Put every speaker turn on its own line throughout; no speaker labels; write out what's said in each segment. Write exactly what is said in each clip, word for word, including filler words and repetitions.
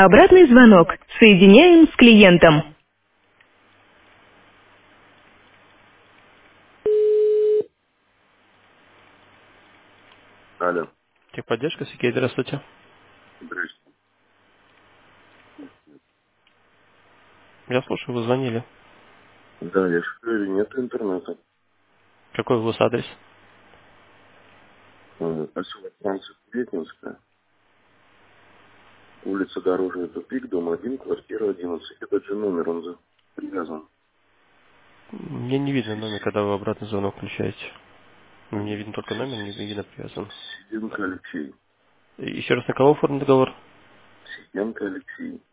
Обратный звонок. Соединяем с клиентом. Алло,
Техподдержка, Сергей, здравствуйте.
здрасте.
Я слушаю, вы звонили.
Да, я же говорю, нет интернета.
Какой у вас адрес?
Э, Поселок станция Претинская, улица Дорожный тупик, дом один, квартира одиннадцать. Это же номер, он за- привязан.
Мне не видно номер, когда вы обратный звонок включаете. Мне видно только номер, не видно привязан.
Сиденко Алексей.
И Еще раз, на кого оформлен договор?
Сиденко Алексей.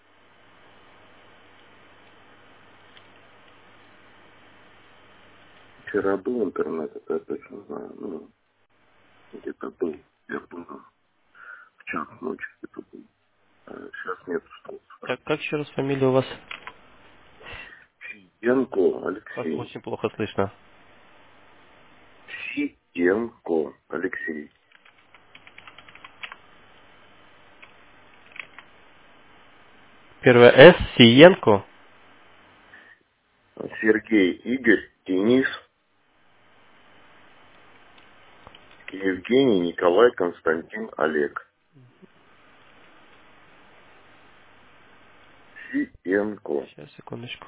Вчера был интернет, это я точно знаю. Ну, где-то был. Я помню, в час ночи где-то был. А сейчас нет, что
Так, как еще раз фамилия у вас?
Сиденко
Вас
Алексей.
очень плохо слышно.
Сиденко Алексей.
Первое С, Сиенко.
Сергей Игорь Денис Евгений Николай Константин Олег. Сиенко.
Сейчас, секундочку.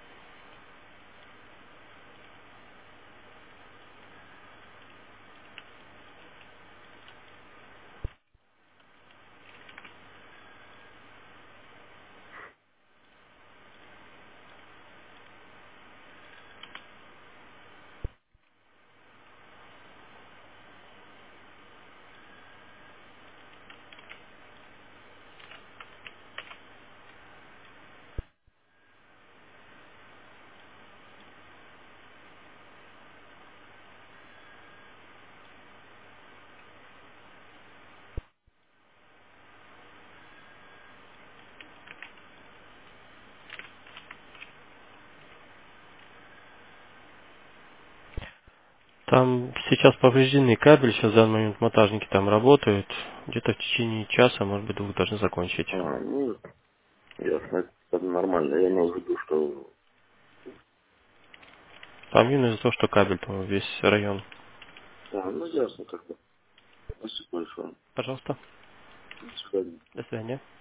Там сейчас поврежденный кабель, сейчас в данный момент монтажники там работают. Где-то в течение часа, может быть, двух должны закончить.
А, ну, ясно, это нормально. Я имел в виду, что...
Там видно из-за того, что кабель, по весь район.
А, ну, ясно тогда. Спасибо большое.
Пожалуйста.
До свидания.
До свидания.